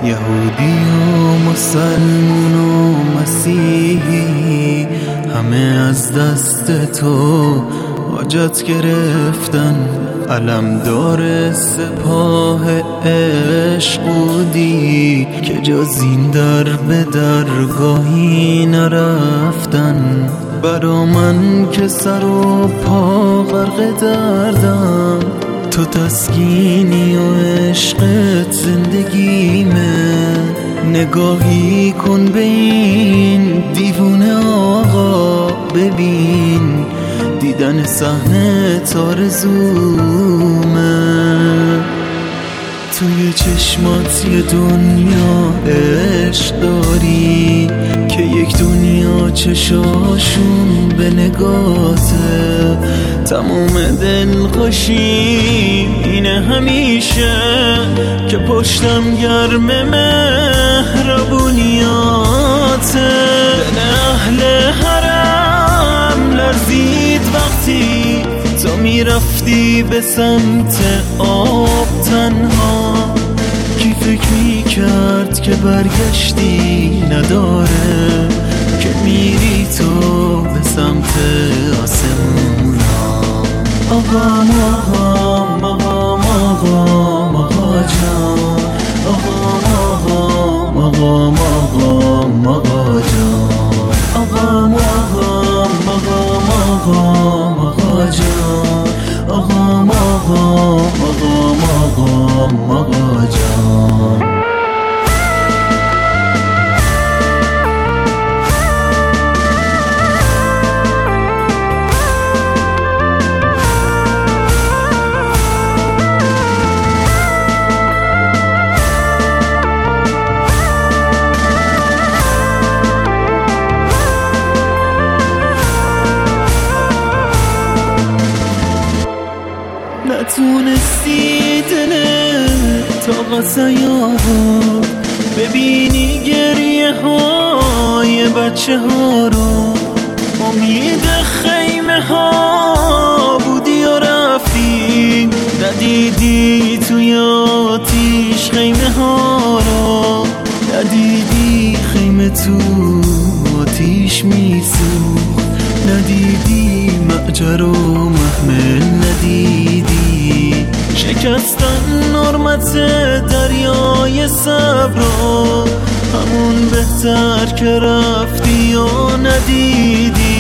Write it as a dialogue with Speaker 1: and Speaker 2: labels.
Speaker 1: یهودی و مسلمون و مسیحی همه از دست تو حاجت گرفتن. علمدار سپاه عشق بودی که جز این در به درگاهی نرفتن. برا من که سر و پا غرق دردم، تو تسکینی و عشقت زندگیمه. نگاهی کن به این دیوونه آقا، ببین دیدن صحنه آرزومه. توی چشمات یه دنیا عشق داری که یک دنیا چشاشون به نگاته. تمام دلخوشی اینه همیشه که پشتم گرم مهربونیاته. دل اهل حرم لرزید وقتی تو میرفتی به سمت آب تنها. کی فکر میکرد که برگشتی نداره، که میری تو به سمت آسمونا. آقام آقام آقام آقام آقا جان، آقام آقام آقام آقام آقا جان، آقام آقام آقام آقام آقا جان، آقام آقام آقام آقام آقا جان. نتونستی طاقت سیارو ببینی گریه های بچه ها رو. امید خیمه ها بودی و رفتی، ندیدی توی آتیش خیمه ها رو. ندیدی خیمه تو آتیش میسوخت، ندیدی معجر و محمل، ندیدی شکستن نرمت دریای صبر رو. همون بهتر که رفتی و ندیدی.